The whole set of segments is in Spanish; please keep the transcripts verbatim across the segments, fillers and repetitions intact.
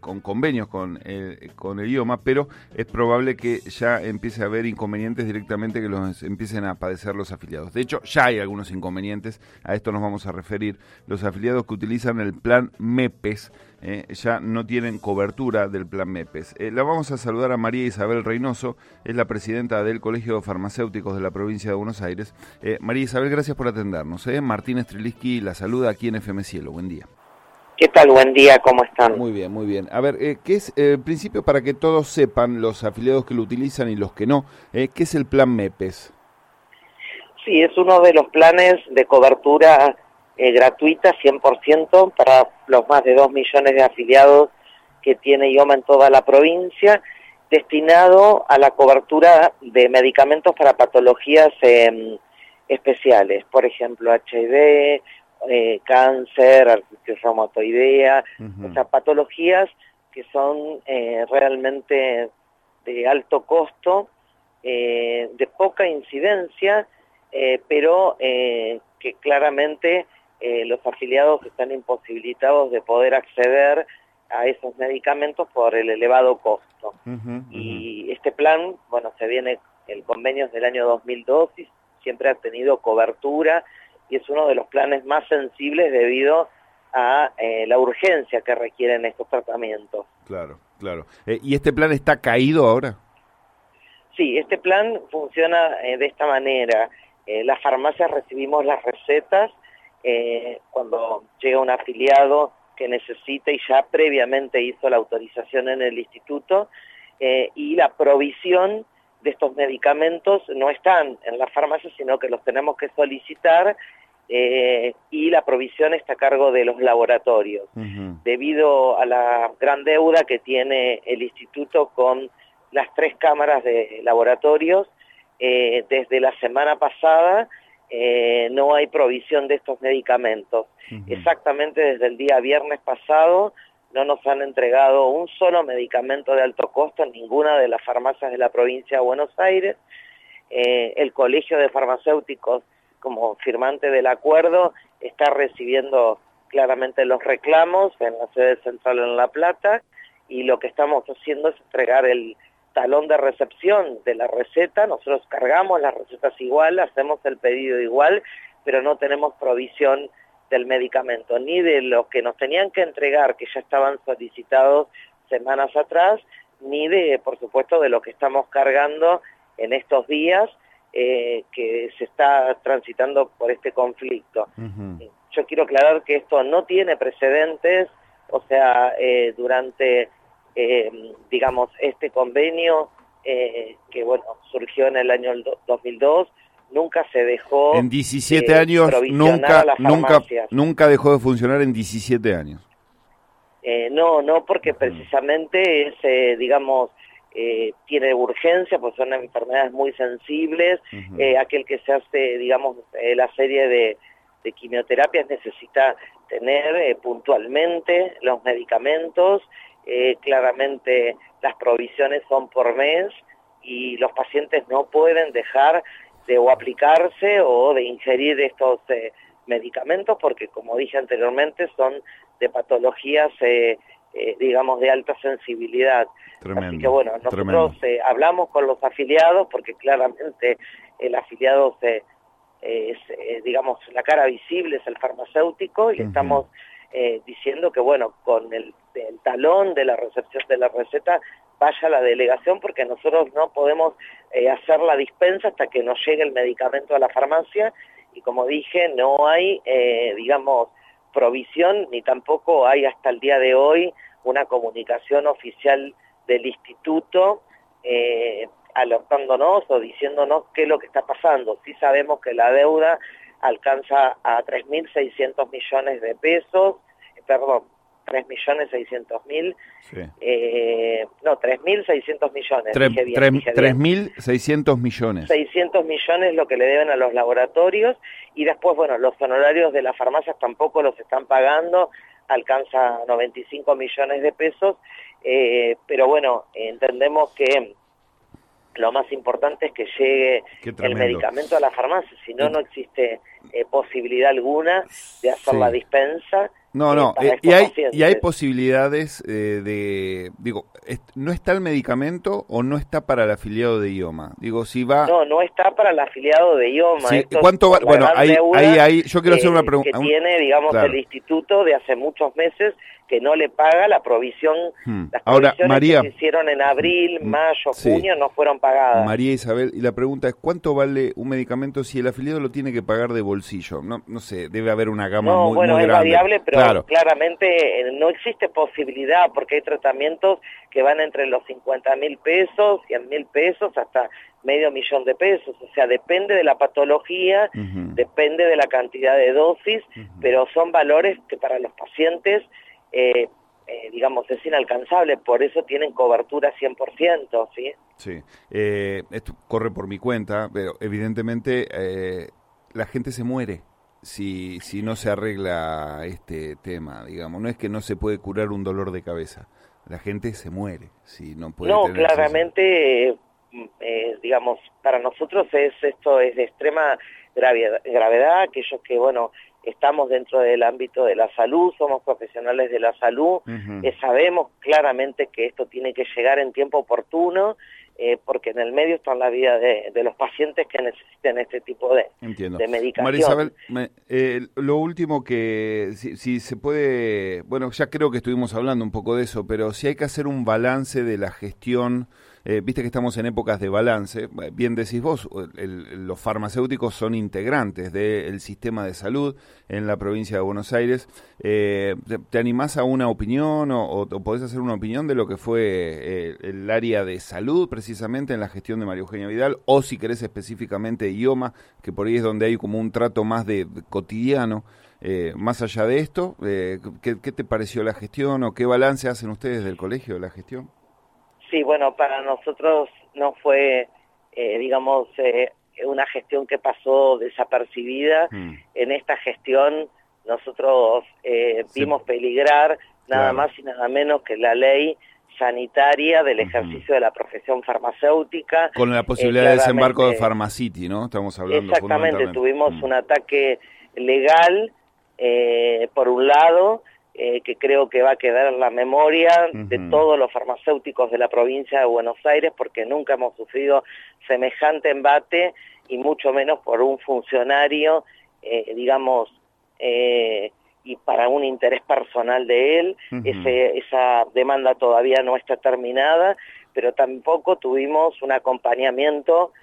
con convenios con, eh, con el idioma, pero es probable que ya empiece a haber inconvenientes directamente que los empiecen a padecer los afiliados. De hecho, ya hay algunos inconvenientes, a esto nos vamos a referir. Los afiliados que utilizan el plan MEPES eh, ya no tienen cobertura del plan MEPES. Eh, la vamos a saludar a María Isabel Reynoso, es la presidenta del Colegio de Farmacéuticos de la provincia de Buenos Aires. Eh, María Isabel, gracias por atendernos. Eh. Martín Streliski la saluda aquí en F M Cielo. Buen día. ¿Qué tal? Buen día, ¿cómo están? Muy bien, muy bien. A ver, eh, ¿qué es, eh, en principio, para que todos sepan, los afiliados que lo utilizan y los que no, eh, qué es el plan MEPES? Sí, es uno de los planes de cobertura eh, gratuita, cien por ciento, para los más de dos millones de afiliados que tiene I O M A en toda la provincia, destinado a la cobertura de medicamentos para patologías eh, especiales, por ejemplo, H I V, Eh, cáncer, artritis reumatoidea, uh-huh. O sea, patologías que son eh, realmente de alto costo, eh, de poca incidencia, eh, pero eh, que claramente eh, los afiliados están imposibilitados de poder acceder a esos medicamentos por el elevado costo. Uh-huh, uh-huh. Y este plan, bueno, se viene, el convenio es del año dos mil dos y siempre ha tenido cobertura, y es uno de los planes más sensibles debido a eh, la urgencia que requieren estos tratamientos. Claro, claro. Eh, ¿Y este plan está caído ahora? Sí, este plan funciona eh, de esta manera. Eh, las farmacias recibimos las recetas eh, cuando llega un afiliado que necesita y ya previamente hizo la autorización en el instituto, eh, y la provisión de estos medicamentos no están en las farmacias, sino que los tenemos que solicitar, eh, y la provisión está a cargo de los laboratorios. Uh-huh. Debido a la gran deuda que tiene el instituto con las tres cámaras de laboratorios, eh, desde la semana pasada eh, no hay provisión de estos medicamentos. Uh-huh. Exactamente desde el día viernes pasado no nos han entregado un solo medicamento de alto costo en ninguna de las farmacias de la provincia de Buenos Aires. Eh, el Colegio de Farmacéuticos, como firmante del acuerdo, está recibiendo claramente los reclamos en la sede central en La Plata, y lo que estamos haciendo es entregar el talón de recepción de la receta. Nosotros cargamos las recetas igual, hacemos el pedido igual, pero no tenemos provisión del medicamento, ni de lo que nos tenían que entregar, que ya estaban solicitados semanas atrás, ni de, por supuesto, de lo que estamos cargando en estos días, eh, que se está transitando por este conflicto. Uh-huh. Yo quiero aclarar que esto no tiene precedentes, o sea, eh, durante, eh, digamos, este convenio, eh, que bueno, surgió en el año dos mil dos, nunca se dejó en diecisiete eh, años nunca nunca nunca dejó de funcionar en diecisiete años. Eh, no, no, porque precisamente es, eh, digamos, eh, tiene urgencia, pues son enfermedades muy sensibles. Uh-huh. eh, aquel que se hace, digamos, eh, la serie de, de quimioterapias necesita tener eh, puntualmente los medicamentos. Eh, claramente las provisiones son por mes y los pacientes no pueden dejar de o aplicarse o de ingerir estos eh, medicamentos, porque, como dije anteriormente, son de patologías, eh, eh, digamos, de alta sensibilidad. Tremendo, Así que, bueno, nosotros eh, hablamos con los afiliados, porque claramente el afiliado, se, eh, es, eh, digamos, la cara visible es el farmacéutico, y le uh-huh. estamos eh, diciendo que, bueno, con el, el talón de la recepción de la receta vaya a la delegación, porque nosotros no podemos eh, hacer la dispensa hasta que nos llegue el medicamento a la farmacia, y como dije, no hay, eh, digamos, provisión, ni tampoco hay hasta el día de hoy una comunicación oficial del instituto eh, alertándonos o diciéndonos qué es lo que está pasando. Sí sabemos que la deuda alcanza a tres mil seiscientos millones de pesos, eh, perdón, tres millones seiscientos mil, sí. eh, no, tres mil seiscientos millones, Tre dije bien, dije tres mil seiscientos millones. seiscientos millones lo que le deben a los laboratorios, y después, bueno, los honorarios de las farmacias tampoco los están pagando, alcanza noventa y cinco millones de pesos, eh, pero bueno, entendemos que lo más importante es que llegue el medicamento a la farmacia, si no, no existe eh, posibilidad alguna de hacer sí. la dispensa, No, eh, no, para eh, estos y, hay, pacientes. y hay posibilidades eh, de, digo, est- ¿no está el medicamento o no está para el afiliado de IOMA? Digo, si va... No, no está para el afiliado de IOMA. Si, Esto es ¿cuánto va? por la Bueno, gran ahí, deuda ahí, ahí, yo quiero hacer una eh, pregunta. que tiene, digamos, el Claro. instituto de hace muchos meses que no le paga la provisión. Hmm. Las Ahora, provisiones María, que se hicieron en abril, mm, mayo, sí. junio no fueron pagadas. María Isabel, y la pregunta es, ¿cuánto vale un medicamento si el afiliado lo tiene que pagar de bolsillo? No, no sé, debe haber una gama No, muy, bueno, muy es grande. variable, pero Claro. claramente eh, no existe posibilidad porque hay tratamientos que van entre los cincuenta mil pesos, cien mil pesos, hasta medio millón de pesos. O sea, depende de la patología, Uh-huh. depende de la cantidad de dosis, Uh-huh. pero son valores que para los pacientes, eh, eh, digamos, es inalcanzable. Por eso tienen cobertura cien por ciento, ¿sí? Sí, eh, esto corre por mi cuenta, pero evidentemente eh, la gente se muere si, si no se arregla este tema, digamos. No es que no se puede curar un dolor de cabeza, la gente se muere si no puede No, tener acceso. claramente, eh, eh, digamos, para nosotros es esto es de extrema gravedad, gravedad, aquellos que, bueno, estamos dentro del ámbito de la salud, somos profesionales de la salud, Uh-huh. eh, sabemos claramente que esto tiene que llegar en tiempo oportuno, eh, porque en el medio está la vida de, de los pacientes que necesiten este tipo de, Entiendo. de medicación. María Isabel, me, eh, lo último que, si, si se puede, bueno, ya creo que estuvimos hablando un poco de eso, pero si hay que hacer un balance de la gestión, eh, viste que estamos en épocas de balance, bien decís vos, el, el, los farmacéuticos son integrantes del sistema de salud en la provincia de Buenos Aires. Eh, ¿te, ¿Te animás a una opinión o, o, o podés hacer una opinión de lo que fue eh, el área de salud precisamente en la gestión de María Eugenia Vidal, o si querés específicamente IOMA, que por ahí es donde hay como un trato más de, de cotidiano? Eh, más allá de esto, eh, ¿qué, ¿qué te pareció la gestión o qué balance hacen ustedes del colegio de la gestión? Sí, bueno, para nosotros no fue, eh, digamos, eh, una gestión que pasó desapercibida. Mm. En esta gestión nosotros eh, sí. vimos peligrar nada claro. más y nada menos que la ley sanitaria del ejercicio uh-huh. de la profesión farmacéutica. Con la posibilidad eh, de desembarco de Pharmacity, ¿no? Estamos hablando exactamente, tuvimos mm. un ataque legal, eh, por un lado, eh, que creo que va a quedar en la memoria uh-huh. de todos los farmacéuticos de la provincia de Buenos Aires, porque nunca hemos sufrido semejante embate, y mucho menos por un funcionario, eh, digamos, eh, y para un interés personal de él. Uh-huh. Ese, esa demanda todavía no está terminada, pero tampoco tuvimos un acompañamiento,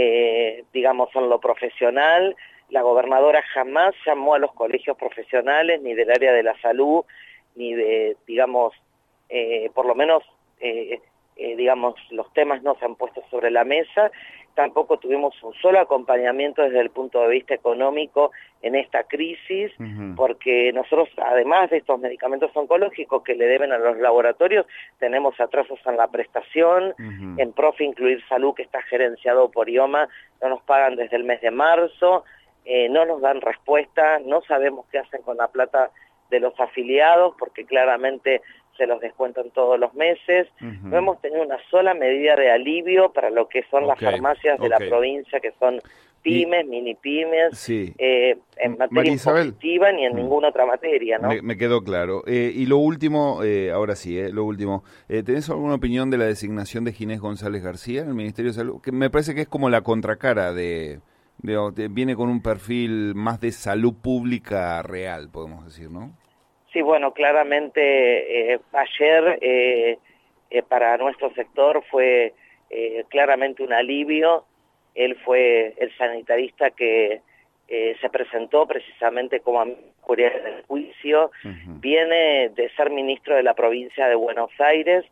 eh, digamos, en lo profesional. La gobernadora jamás llamó a los colegios profesionales, ni del área de la salud, ni de, digamos, eh, por lo menos, eh, eh, digamos, los temas no se han puesto sobre la mesa. Tampoco tuvimos un solo acompañamiento desde el punto de vista económico en esta crisis, uh-huh. porque nosotros, además de estos medicamentos oncológicos que le deben a los laboratorios, tenemos atrasos en la prestación, uh-huh. en Profe Incluir Salud, que está gerenciado por IOMA, no nos pagan desde el mes de marzo, eh, no nos dan respuesta, no sabemos qué hacen con la plata de los afiliados, porque claramente se los descuentan todos los meses. Uh-huh. No hemos tenido una sola medida de alivio para lo que son okay. las farmacias de okay. la provincia, que son pymes, y, mini pymes, sí. eh, en materia impositiva ni en mm. ninguna otra materia, ¿no? Me, me quedó claro. Eh, y lo último, eh, ahora sí, eh, lo último, eh, ¿tenés alguna opinión de la designación de Ginés González García en el Ministerio de Salud? Que me parece que es como la contracara de, de, de viene con un perfil más de salud pública real, podemos decir, ¿no? Sí, bueno, claramente eh, ayer eh, eh, para nuestro sector fue eh, claramente un alivio. Él fue el sanitarista que eh, se presentó precisamente como juez del juicio. Uh-huh. Viene de ser ministro de la provincia de Buenos Aires,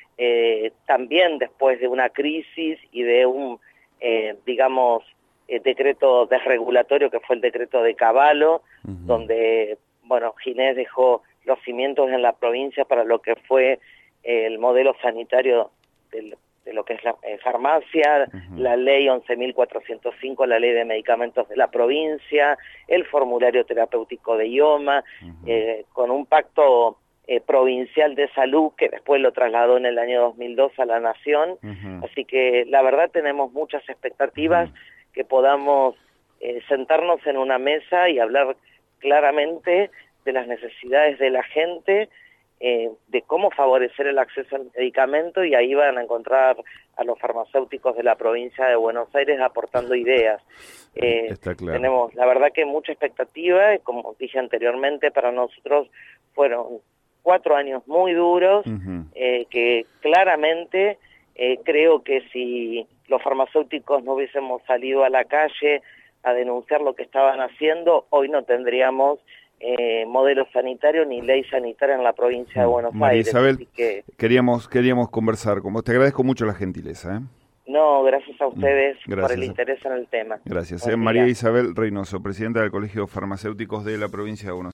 eh, también después de una crisis y de un, eh, digamos, eh, decreto desregulatorio que fue el decreto de Cavallo, uh-huh. donde... Bueno, Ginés dejó los cimientos en la provincia para lo que fue eh, el modelo sanitario de, de lo que es la eh, farmacia, uh-huh. la ley once mil cuatrocientos cinco, la ley de medicamentos de la provincia, el formulario terapéutico de IOMA, uh-huh. eh, con un pacto eh, provincial de salud que después lo trasladó en el año dos mil dos a la Nación. Uh-huh. Así que la verdad tenemos muchas expectativas uh-huh. que podamos eh, sentarnos en una mesa y hablar claramente de las necesidades de la gente, eh, de cómo favorecer el acceso al medicamento, y ahí van a encontrar a los farmacéuticos de la provincia de Buenos Aires aportando ideas. Eh, Está claro. Tenemos, la verdad, que mucha expectativa, como dije anteriormente, para nosotros fueron cuatro años muy duros, uh-huh. eh, que claramente eh, creo que si los farmacéuticos no hubiésemos salido a la calle a denunciar lo que estaban haciendo, hoy no tendríamos eh, modelo sanitario ni ley sanitaria en la provincia de Buenos María Aires. Isabel, así que, queríamos, queríamos conversar con vos. Te agradezco mucho la gentileza. ¿eh? No, gracias a ustedes gracias. por el interés en el tema. Gracias. Eh, María Isabel Reynoso, presidenta del Colegio de Farmacéuticos de la provincia de Buenos Aires.